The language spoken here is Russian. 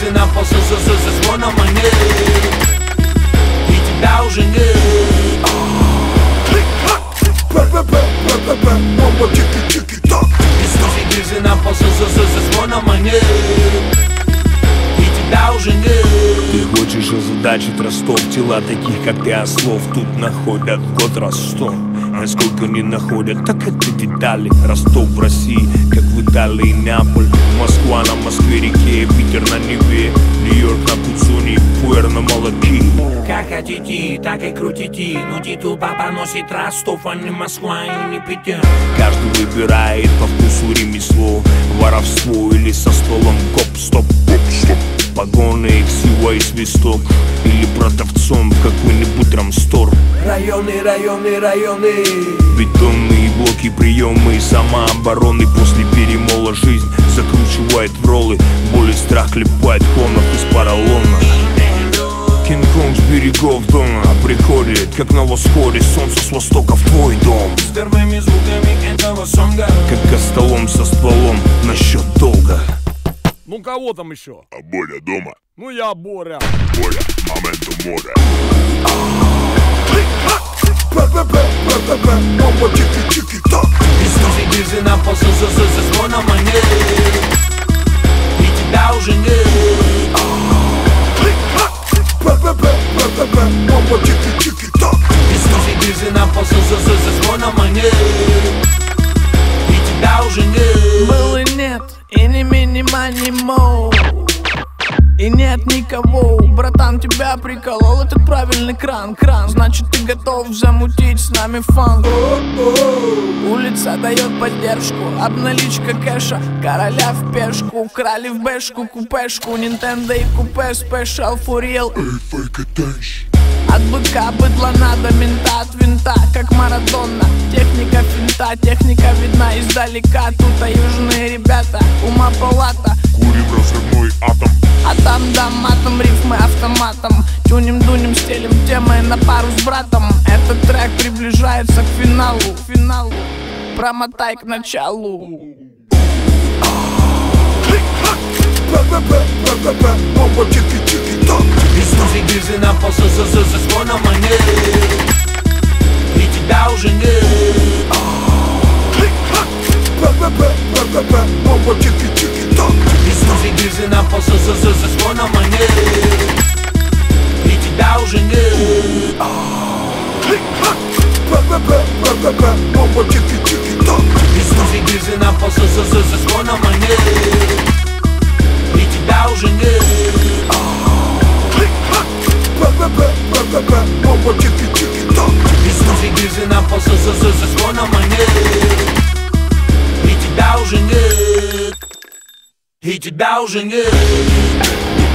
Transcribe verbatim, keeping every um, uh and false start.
грызы на пол со звоном монет, и тебя уже нет. Искуси грызы на пол со звоном монет, и тебя уже нет. Ты хочешь озадачить Ростов, тела таких, как ты, ослов тут находят в год раз сто. Насколько не находят, так это детали. Ростов в России, как в Италии, Неаполь, Москва на Москве-реке, Питер на Неве, Нью-Йорк на Куцуни, Пуэр на молоке. Как хотите, так и крутите, но титул папа носит Ростов, а не Москва и не Питер. Каждый выбирает по вкусу ремесло, воровство или со стволом коп-стоп. Погоны, ксива и свисток, или продавцом в какой-нибудь рамстор. Районы, районы, районы, бетонные блоки, приемы самообороны. После перемола жизнь закручивает в роллы, боль и страх клепает клонов из поролона. Кинг-Конг с берегов Дона приходит, как на восходе солнце с востока в твой дом. С первыми звуками этого сонга, как костолом со стволом насчет долга. Ну кого там еще? А Боря дома? Ну я Боря. Боря, моменту море. Искуси грызы на пол со звоном монет, и тебя уже нет. Искуси грызы на пол со звоном монет, и тебя уже нет. Был и нет, и не минима, не моу, и нет никого. Братан, тебя приколол этот правильный кран, кран. Значит, ты готов замутить с нами фан. Улица дает поддержку, обналичка кэша, короля в пешку. Украли в бэшку купешку, Nintendo и купе спешал for real. От быка быдла надо, мента от винта, как Марадона. Техника финта, техника видна издалека. Тут а южные ребята, ума палата. Курим разрывной атом, а там да матом, рифмы автоматом. Тюнем, дунем, стелим темы на пару с братом. Этот трек приближается к финалу, финалу. Промотай к началу. Искуси грызы на пол со звоном монет, и тебя уже нет. Искуси грызы на пол со звоном монет, и тебя уже нет. Искуси грызы на пол со звоном монет, и тебя уже нет. Искуси грызы на пол со звоном монет, и тебя уже нет. И тебя уже нет.